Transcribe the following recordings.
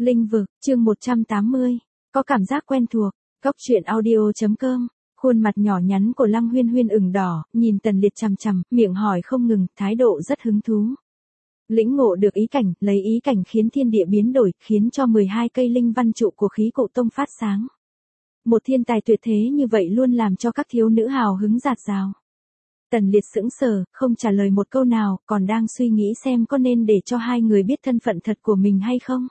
Linh vực, chương 180. Có cảm giác quen thuộc. Cốc truyện audio.com. Khuôn mặt nhỏ nhắn của Lăng Huyên Huyên ửng đỏ, nhìn Tần Liệt chằm chằm, miệng hỏi không ngừng, thái độ rất hứng thú. Lĩnh ngộ được ý cảnh, lấy ý cảnh khiến thiên địa biến đổi, khiến cho 12 cây linh văn trụ của khí cụ tông phát sáng. Một thiên tài tuyệt thế như vậy luôn làm cho các thiếu nữ hào hứng dạt dào. Tần Liệt sững sờ, không trả lời một câu nào, còn đang suy nghĩ xem có nên để cho hai người biết thân phận thật của mình hay không.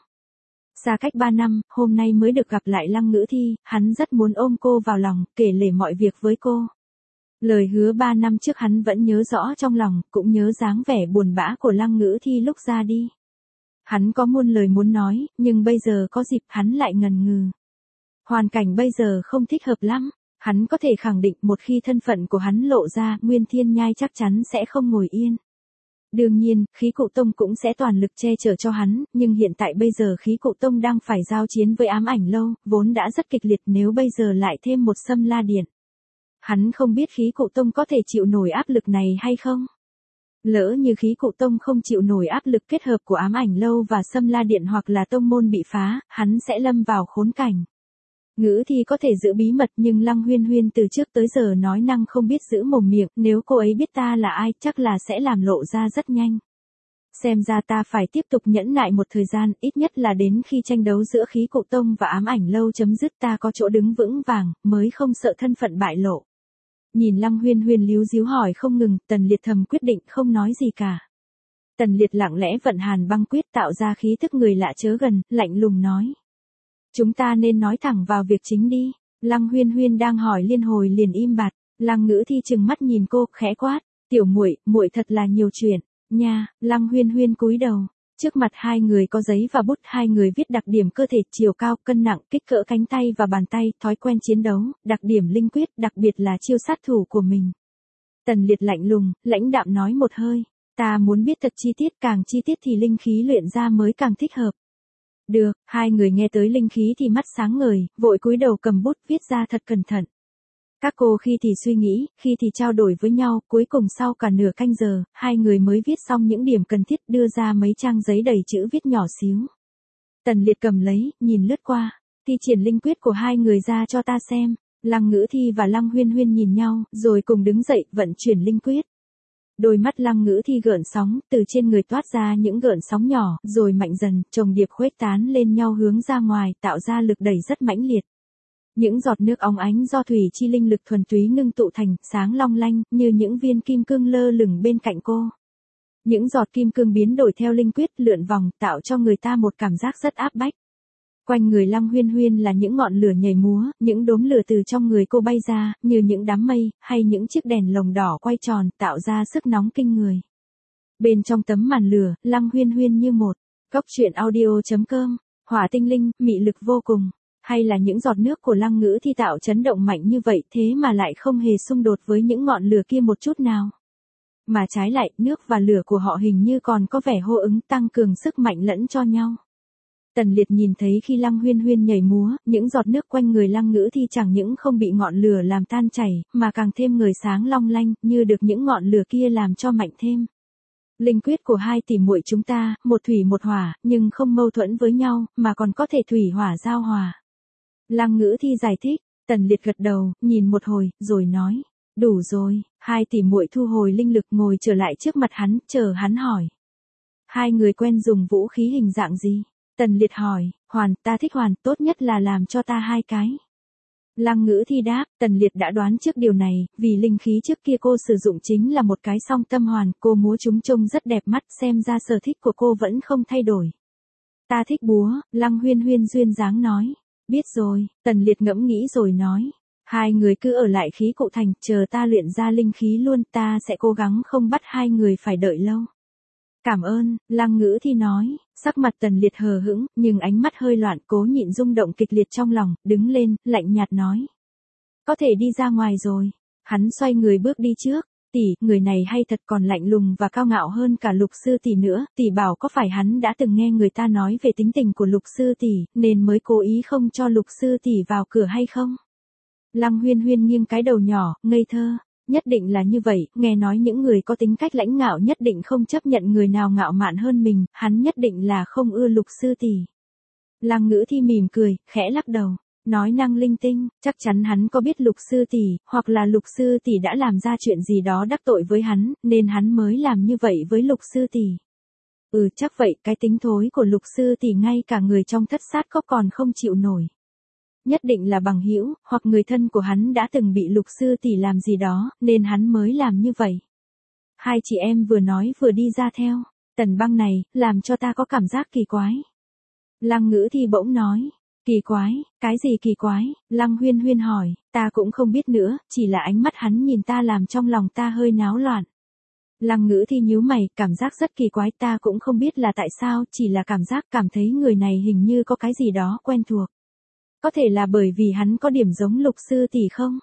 Xa cách 3 năm, hôm nay mới được gặp lại Lăng Ngữ Thi, hắn rất muốn ôm cô vào lòng, kể lể mọi việc với cô. Lời hứa 3 năm trước hắn vẫn nhớ rõ trong lòng, cũng nhớ dáng vẻ buồn bã của Lăng Ngữ Thi lúc ra đi. Hắn có muôn lời muốn nói, nhưng bây giờ có dịp hắn lại ngần ngừ. Hoàn cảnh bây giờ không thích hợp lắm. Hắn có thể khẳng định một khi thân phận của hắn lộ ra, Nguyên Thiên Nhai chắc chắn sẽ không ngồi yên. Đương nhiên, khí cụ tông cũng sẽ toàn lực che chở cho hắn, nhưng hiện tại bây giờ khí cụ tông đang phải giao chiến với ám ảnh lâu, vốn đã rất kịch liệt, nếu bây giờ lại thêm một Sâm La Điện. Hắn không biết khí cụ tông có thể chịu nổi áp lực này hay không. Lỡ như khí cụ tông không chịu nổi áp lực kết hợp của ám ảnh lâu và Sâm La Điện hoặc là tông môn bị phá, hắn sẽ lâm vào khốn cảnh. Ngữ Thi có thể giữ bí mật nhưng Lăng Huyên Huyên từ trước tới giờ nói năng không biết giữ mồm miệng, nếu cô ấy biết ta là ai chắc là sẽ làm lộ ra rất nhanh. Xem ra ta phải tiếp tục nhẫn nại một thời gian, ít nhất là đến khi tranh đấu giữa khí cụ tông và ám ảnh lâu chấm dứt ta có chỗ đứng vững vàng, mới không sợ thân phận bại lộ. Nhìn Lăng Huyên Huyên líu díu hỏi không ngừng, Tần Liệt thầm quyết định không nói gì cả. Tần Liệt lặng lẽ vận Hàn Băng Quyết tạo ra khí thức người lạ chớ gần, lạnh lùng nói. Chúng ta nên nói thẳng vào việc chính đi. Lăng Huyên Huyên đang hỏi liên hồi liền im bặt. Lăng Ngữ Thi trừng mắt nhìn cô, khẽ quát, "Tiểu muội, muội thật là nhiều chuyện." Nha, Lăng Huyên Huyên cúi đầu. Trước mặt hai người có giấy và bút, hai người viết đặc điểm cơ thể, chiều cao, cân nặng, kích cỡ cánh tay và bàn tay, thói quen chiến đấu, đặc điểm linh quyết, đặc biệt là chiêu sát thủ của mình. Tần Liệt lạnh lùng, lãnh đạm nói một hơi, "Ta muốn biết thật chi tiết, càng chi tiết thì linh khí luyện ra mới càng thích hợp." Được, hai người nghe tới linh khí thì mắt sáng ngời, vội cúi đầu cầm bút viết ra thật cẩn thận. Các cô khi thì suy nghĩ, khi thì trao đổi với nhau, cuối cùng sau cả nửa canh giờ, hai người mới viết xong những điểm cần thiết, đưa ra mấy trang giấy đầy chữ viết nhỏ xíu. Tần Liệt cầm lấy, nhìn lướt qua, thi triển linh quyết của hai người ra cho ta xem. Lăng Ngữ Thi và Lăng Huyên Huyên nhìn nhau, rồi cùng đứng dậy, vận chuyển linh quyết. Đôi mắt Lăng Ngữ Thi gợn sóng, từ trên người toát ra những gợn sóng nhỏ, rồi mạnh dần, chồng điệp khuếch tán lên nhau hướng ra ngoài, tạo ra lực đẩy rất mãnh liệt. Những giọt nước óng ánh do thủy chi linh lực thuần túy ngưng tụ thành, sáng long lanh, như những viên kim cương lơ lửng bên cạnh cô. Những giọt kim cương biến đổi theo linh quyết, lượn vòng, tạo cho người ta một cảm giác rất áp bách. Quanh người Lăng Huyên Huyên là những ngọn lửa nhảy múa, những đốm lửa từ trong người cô bay ra, như những đám mây, hay những chiếc đèn lồng đỏ quay tròn, tạo ra sức nóng kinh người. Bên trong tấm màn lửa, Lăng Huyên Huyên như một. Cốc truyện audio.com. Hỏa tinh linh, mị lực vô cùng. Hay là những giọt nước của Lăng Ngữ Thi tạo chấn động mạnh như vậy thế mà lại không hề xung đột với những ngọn lửa kia một chút nào. Mà trái lại, nước và lửa của họ hình như còn có vẻ hô ứng, tăng cường sức mạnh lẫn cho nhau. Tần Liệt nhìn thấy khi Lăng Huyên Huyên nhảy múa, những giọt nước quanh người Lăng Ngữ Thi chẳng những không bị ngọn lửa làm tan chảy, mà càng thêm ngời sáng long lanh, như được những ngọn lửa kia làm cho mạnh thêm. Linh quyết của hai tỷ muội chúng ta, một thủy một hỏa, nhưng không mâu thuẫn với nhau, mà còn có thể thủy hỏa giao hòa. Lăng Ngữ Thi giải thích. Tần Liệt gật đầu, nhìn một hồi, rồi nói, đủ rồi. Hai tỷ muội thu hồi linh lực, ngồi trở lại trước mặt hắn, chờ hắn hỏi. Hai người quen dùng vũ khí hình dạng gì? Tần Liệt hỏi, hoàn, ta thích hoàn, tốt nhất là làm cho ta 2 cái. Lăng Ngữ Thi đáp, Tần Liệt đã đoán trước điều này, vì linh khí trước kia cô sử dụng chính là một cái song tâm hoàn, cô múa chúng trông rất đẹp mắt, xem ra sở thích của cô vẫn không thay đổi. Ta thích búa, Lăng Huyên Huyên duyên dáng nói. Biết rồi, Tần Liệt ngẫm nghĩ rồi nói. Hai người cứ ở lại khí cụ thành, chờ ta luyện ra linh khí luôn, ta sẽ cố gắng không bắt hai người phải đợi lâu. Cảm ơn, Lăng Ngữ Thi nói, sắc mặt Tần Liệt hờ hững, nhưng ánh mắt hơi loạn, cố nhịn rung động kịch liệt trong lòng, đứng lên, lạnh nhạt nói. Có thể đi ra ngoài rồi. Hắn xoay người bước đi trước. Tỷ, người này hay thật, còn lạnh lùng và cao ngạo hơn cả Lục sư tỷ nữa, tỷ bảo có phải hắn đã từng nghe người ta nói về tính tình của Lục sư tỷ, nên mới cố ý không cho Lục sư tỷ vào cửa hay không? Lăng Huyên Huyên nghiêng cái đầu nhỏ, ngây thơ. Nhất định là như vậy, nghe nói những người có tính cách lãnh ngạo nhất định không chấp nhận người nào ngạo mạn hơn mình, hắn nhất định là không ưa Lục sư tỷ. Lăng Ngữ Thi mỉm cười, khẽ lắc đầu, nói năng linh tinh, chắc chắn hắn có biết Lục sư tỷ, hoặc là Lục sư tỷ đã làm ra chuyện gì đó đắc tội với hắn, nên hắn mới làm như vậy với Lục sư tỷ. Chắc vậy, cái tính thối của Lục sư tỷ ngay cả người trong Thất Sát Cốc còn không chịu nổi. Nhất định là bằng hữu, hoặc người thân của hắn đã từng bị Lục sư tỷ làm gì đó, nên hắn mới làm như vậy. Hai chị em vừa nói vừa đi ra theo, Tần Băng này, làm cho ta có cảm giác kỳ quái. Lăng Ngữ Thi bỗng nói, kỳ quái, cái gì kỳ quái? Lăng Huyên Huyên hỏi, ta cũng không biết nữa, chỉ là ánh mắt hắn nhìn ta làm trong lòng ta hơi náo loạn. Lăng Ngữ Thi nhíu mày, cảm giác rất kỳ quái, ta cũng không biết là tại sao, chỉ là cảm thấy người này hình như có cái gì đó quen thuộc. Có thể là bởi vì hắn có điểm giống Lục sư tỷ không?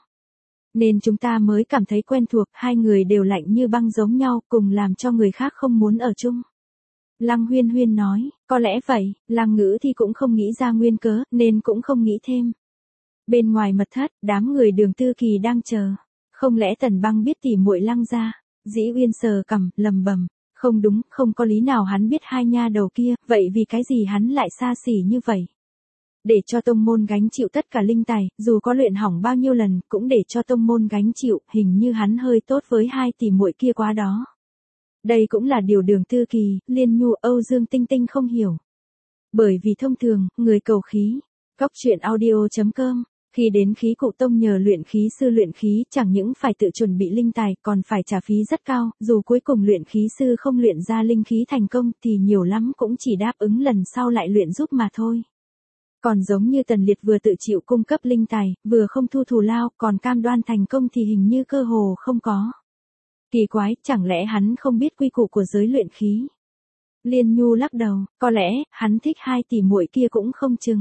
Nên chúng ta mới cảm thấy quen thuộc, hai người đều lạnh như băng giống nhau, cùng làm cho người khác không muốn ở chung. Lăng Huyên Huyên nói, có lẽ vậy, Lăng Ngữ Thi cũng không nghĩ ra nguyên cớ, nên cũng không nghĩ thêm. Bên ngoài mật thất, đám người Đường Tư Kỳ đang chờ. Không lẽ Tần Băng biết tỉ muội Lăng gia? Dĩ Uyên sờ cằm, lầm bầm, không đúng, không có lý nào hắn biết hai nha đầu kia, vậy vì cái gì hắn lại xa xỉ như vậy? Để cho tông môn gánh chịu tất cả linh tài, dù có luyện hỏng bao nhiêu lần, cũng để cho tông môn gánh chịu, hình như hắn hơi tốt với hai tỷ muội kia quá đó. Đây cũng là điều Đường Tư Kỳ, Liên Nhu, Âu Dương Tinh Tinh không hiểu. Bởi vì thông thường, người cầu khí, góc truyện audio.com, khi đến khí cụ tông nhờ luyện khí sư luyện khí chẳng những phải tự chuẩn bị linh tài còn phải trả phí rất cao, dù cuối cùng luyện khí sư không luyện ra linh khí thành công thì nhiều lắm cũng chỉ đáp ứng lần sau lại luyện giúp mà thôi. Còn giống như Tần Liệt vừa tự chịu cung cấp linh tài, vừa không thu thù lao, còn cam đoan thành công thì hình như cơ hồ không có. Kỳ quái, chẳng lẽ hắn không biết quy củ của giới luyện khí? Liên Nhu lắc đầu, có lẽ, hắn thích hai tỷ muội kia cũng không chừng.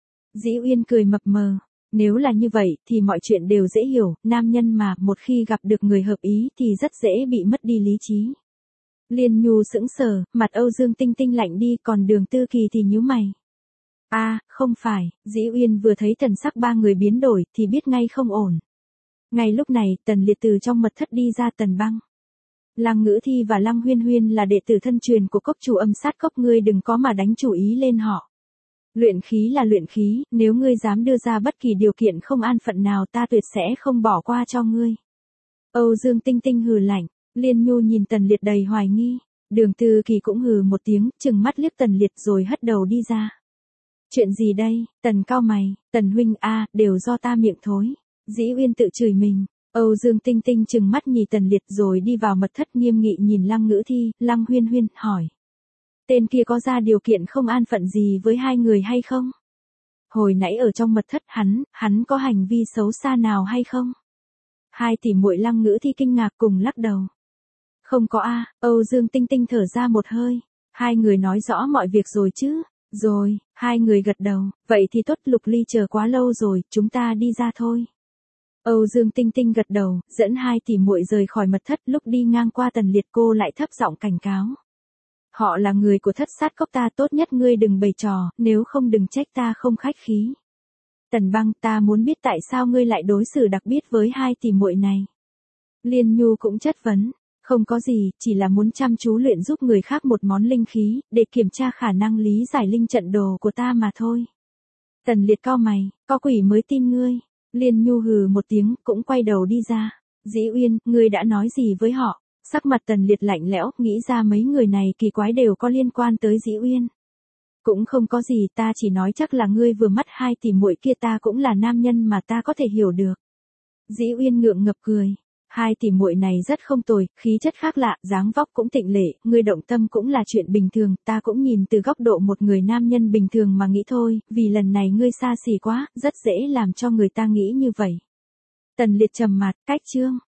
Dĩ Uyên cười mập mờ, nếu là như vậy, thì mọi chuyện đều dễ hiểu, nam nhân mà, một khi gặp được người hợp ý thì rất dễ bị mất đi lý trí. Liên Nhu sững sờ, mặt Âu Dương Tinh Tinh lạnh đi, còn Đường Tư Kỳ thì nhíu mày. Không phải, Dĩ Uyên vừa thấy thần sắc ba người biến đổi, thì biết ngay không ổn. Ngay lúc này, Tần Liệt từ trong mật thất đi ra. Tần Băng, Lăng Ngữ Thi và Lăng Huyên Huyên là đệ tử thân truyền của cốc chủ Âm Sát Cốc, ngươi đừng có mà đánh chủ ý lên họ. Luyện khí là luyện khí, nếu ngươi dám đưa ra bất kỳ điều kiện không an phận nào ta tuyệt sẽ không bỏ qua cho ngươi. Âu Dương Tinh Tinh hừ lạnh, Liên Nhu nhìn Tần Liệt đầy hoài nghi, Đường Tư Kỳ cũng hừ một tiếng, trừng mắt liếc Tần Liệt rồi hất đầu đi ra. Chuyện gì đây? Tần cau mày, Tần huynh đều do ta miệng thối. Dĩ Uyên tự chửi mình. Âu Dương Tinh Tinh trừng mắt nhìn Tần Liệt rồi đi vào mật thất nghiêm nghị nhìn Lăng Ngữ Thi. Lăng Huyên Huyên hỏi, tên kia có ra điều kiện không an phận gì với hai người hay không? Hồi nãy ở trong mật thất hắn có hành vi xấu xa nào hay không? Hai tỷ muội Lăng Ngữ Thi kinh ngạc cùng lắc đầu. Không có Âu Dương Tinh Tinh thở ra một hơi. Hai người nói rõ mọi việc rồi chứ? Rồi, hai người gật đầu, vậy thì tốt, Lục Ly chờ quá lâu rồi, chúng ta đi ra thôi. Âu Dương Tinh Tinh gật đầu, dẫn hai tỷ muội rời khỏi mật thất. Lúc đi ngang qua Tần Liệt cô lại thấp giọng cảnh cáo. Họ là người của Thất Sát Cốc ta, tốt nhất ngươi đừng bày trò, nếu không đừng trách ta không khách khí. Tần Băng, ta muốn biết tại sao ngươi lại đối xử đặc biệt với hai tỷ muội này. Liên Nhu cũng chất vấn. Không có gì, chỉ là muốn chăm chú luyện giúp người khác một món linh khí, để kiểm tra khả năng lý giải linh trận đồ của ta mà thôi. Tần Liệt cau mày, có quỷ mới tin ngươi. Liên Nhu hừ một tiếng, cũng quay đầu đi ra. Dĩ Uyên, ngươi đã nói gì với họ? Sắc mặt Tần Liệt lạnh lẽo, nghĩ ra mấy người này kỳ quái đều có liên quan tới Dĩ Uyên. Cũng không có gì, ta chỉ nói chắc là ngươi vừa mắt hai tỷ muội kia, ta cũng là nam nhân mà ta có thể hiểu được. Dĩ Uyên ngượng ngập cười. Hai tỷ muội này rất không tồi, khí chất khác lạ, dáng vóc cũng tịnh lệ, ngươi động tâm cũng là chuyện bình thường, ta cũng nhìn từ góc độ một người nam nhân bình thường mà nghĩ thôi, vì lần này ngươi xa xỉ quá, rất dễ làm cho người ta nghĩ như vậy. Tần Liệt trầm mặt, cách chương.